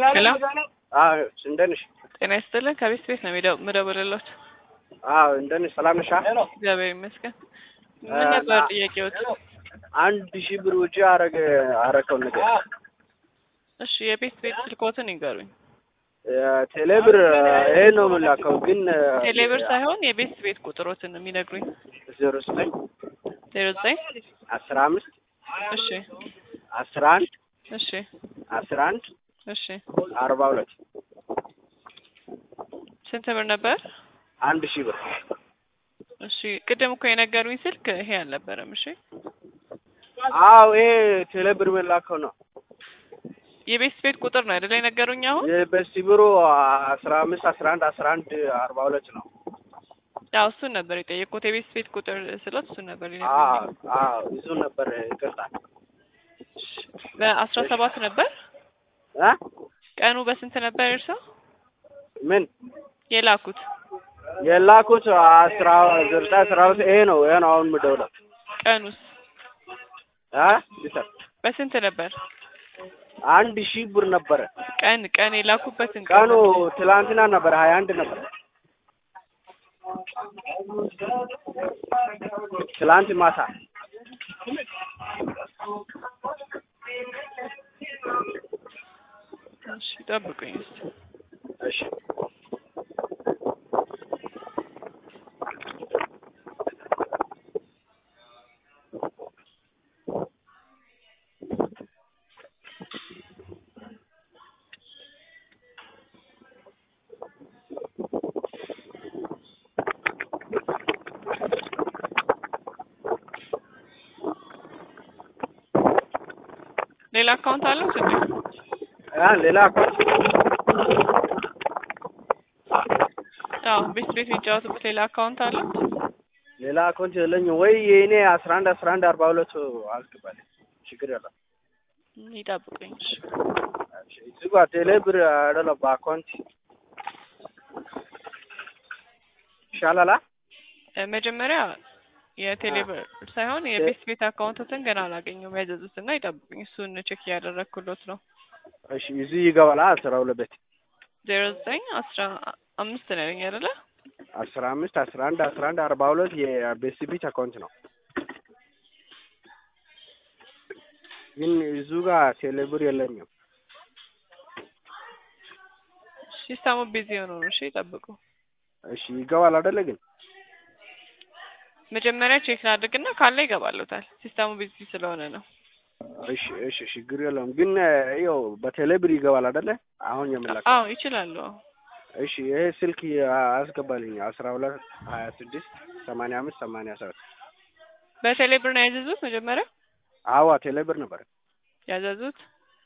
ሄሎ እንደነሽ ጤና ይስጥልን። ከቤት ቤት ነው የምደውልልዎት። እንደነሽ ሰላም ነሽ? እግዚአብሔር ይመስገን። ምን ነበር ጥያቄዎት? 1000 ብር ውጪ አረከው ነገር። እሺ የቤት ቤት ስልክዎትን ይንገሩኝ። ቴሌብር ይሄ ነው የምላከው ግን ቴሌብር ሳይሆን የቤት ቤት ቁጥሮትን የሚነግሩኝ። 09 15 እሺ 11 እሺ 11 እሺ 42 ስንት ብር ነበር? 1000 ብር። እሺ ቅድም እኮ የነገሩኝ ስልክ ይሄ አልነበረም። እሺ ይሄ ቴሌብር መላከው ነው። የቤት ቤት ቁጥር ነው አይደል የነገሩኝ? አሁን የበሲብሩ 15 11 11 42 ነው። ያው እሱን ነበር የጠየቁት። የቤት ቤት ቁጥር ስለት እሱን ነበር የነገሩኝ። እሱ ነበር ይቀርታል። በ17 ነበር ቀኑ በስንት ነበር እርሶ ምን የላኩት? 19 ይሄ ነው አሁን የምደውለው። ቀኑስ ሊሰር በስንት ነበር? 1000 ብር ነበረ። ቀን የላኩበትን ቀኑ ትላንትና ነበር 21 ነበር። ትላንት ማታ እሺ ጠብቁኝ እስኪ። እሺ ሌላ አካውንት አለው እንዴ? ሌላ አካውንት ቤት የሚጫወቱበት ሌላ አካውንት አለ? ሌላ አካውንት የለኝም። ወይ የኔ 11 11 42 አልገባልኝ። ችግር የለም። ይጠብቁኝ። እሺ እዚህ ጋር ቴሌብር አይደለም በአካውንት ይሻላል። መጀመሪያ የቴሌብር ሳይሆን የቤት ቤት አካውንቶትን ገና አላገኘሁም። ያዘዙትና ይጠብቁኝ። እሱን ቼክ እያደረኩሎት ነው። እሺ እዚህ ይገባል። 12 ቤት 0915 ነው ያለኝ አይደለ? 15 11 11 42 የቤት ቤት አካውንት ነው። ግን እዚሁ ጋር ቴሌብር የለኝም። ሲስተሙ ቢዚ ሆኖ ነው። እሺ ይጠብቁ። እሺ ይገባል አይደለ? ግን መጀመሪያ ቼክ ላድርግና ካለ ይገባሉታል። ሲስተሙ ቢዚ ስለሆነ ነው። እሺ ችግር የለውም። ግን ይኸው በቴሌብር ይገባል አይደለ? አሁን የምላከው ይችላሉ። እሺ ይሄ ስልክ አስገባልኝ 12 26 85 87 በቴሌብር ነው ያዘዙት መጀመሪያ? ቴሌብር ነበር ያዘዙት።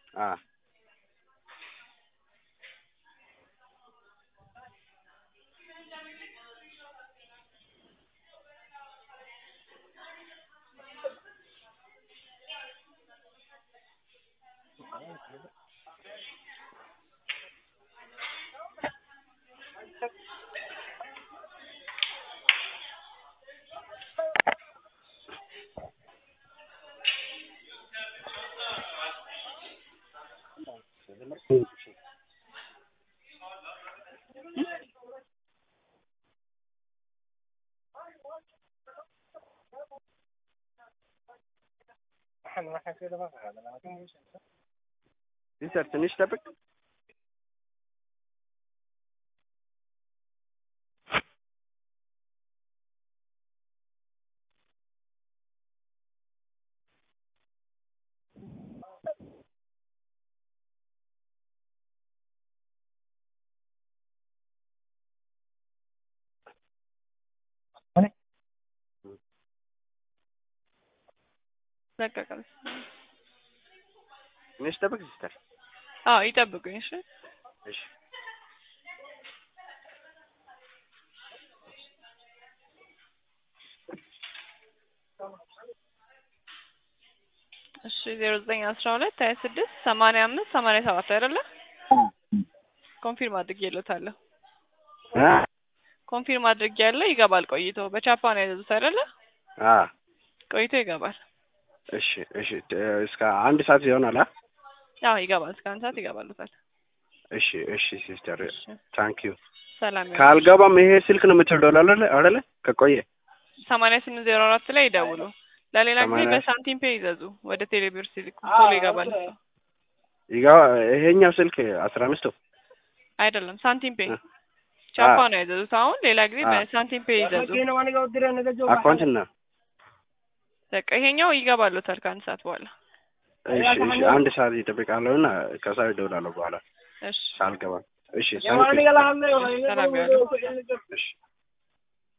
ይሰር ትንሽ ጠብቅ። ለቀቀም ትንሽ ጠብቅ ሲስተር። ይጠብቁኝ። እሺ እሺ 0912 26 85 87 አይደለ? ኮንፊርም አድርጌለታለሁ። ኮንፊርም አድርጌያለሁ። ይገባል ቆይቶ። በቻፓ ነው ያዘዙት አይደለ? ቆይቶ ይገባል። እሺ እስከ 1 ሰዓት ይሆናል። ይገባል። እስከ 1 ሰዓት ይገባሉታል። እሺ ሲስተር እሺ ታንክ ዩ። ሰላም ያው ካልገባም ይሄ ስልክ ነው የምትደውለው አይደለ? ከቆየ 8804 ላይ ይደውሉ። ለሌላ ጊዜ 80 በሳንቲም ፔ ይዘዙ። ወደ ቴሌብር ሲልኩ ቶሎ ይገባል። ይሄኛው ስልክ 15 አይደለም ሳንቲም ፔ ቻፓ ነው ያዘዙት። አሁን ሌላ ጊዜ አ በሳንቲም ፔ ይዘዙ። አካውንት እና በቃ ይሄኛው ይገባሉታል ከአንድ ሰዓት በኋላ። እሺ አንድ ሰዓት ይጠብቃለሁና ከዛ እደውላለሁ በኋላ እሺ ሳልገባ። እሺ ሰላም ያለው እሺ